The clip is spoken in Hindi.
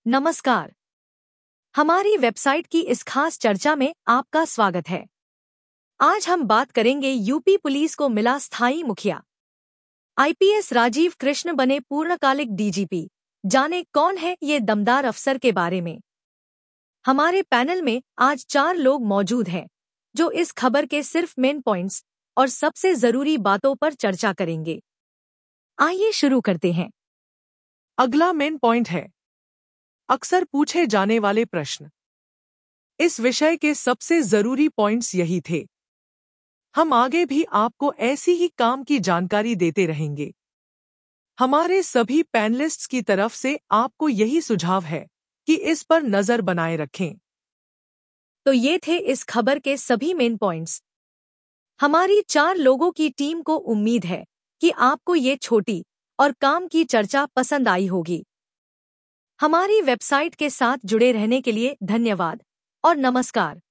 नमस्कार। हमारी वेबसाइट की इस खास चर्चा में आपका स्वागत है। आज हम बात करेंगे यूपी पुलिस को मिला स्थायी मुखिया। आईपीएस राजीव कृष्ण बने पूर्णकालिक डीजीपी। जाने कौन है ये दमदार अफसर के बारे में। हमारे पैनल में आज 4 लोग मौजूद हैं जो इस खबर के सिर्फ मेन पॉइंट्स और सबसे जरूरी बातों पर चर्चा करेंगे। आइए शुरू करते हैं। अगला मेन पॉइंट है अक्सर पूछे जाने वाले प्रश्न। इस विषय के सबसे जरूरी पॉइंट्स यही थे। हम आगे भी आपको ऐसी ही काम की जानकारी देते रहेंगे। हमारे सभी पैनलिस्ट्स की तरफ से आपको यही सुझाव है कि इस पर नजर बनाए रखें। तो ये थे इस खबर के सभी मेन पॉइंट्स। हमारी 4 लोगों की टीम को उम्मीद है कि आपको ये छोटी और काम की चर्चा पसंद आई होगी। हमारी वेबसाइट के साथ जुड़े रहने के लिए धन्यवाद और नमस्कार।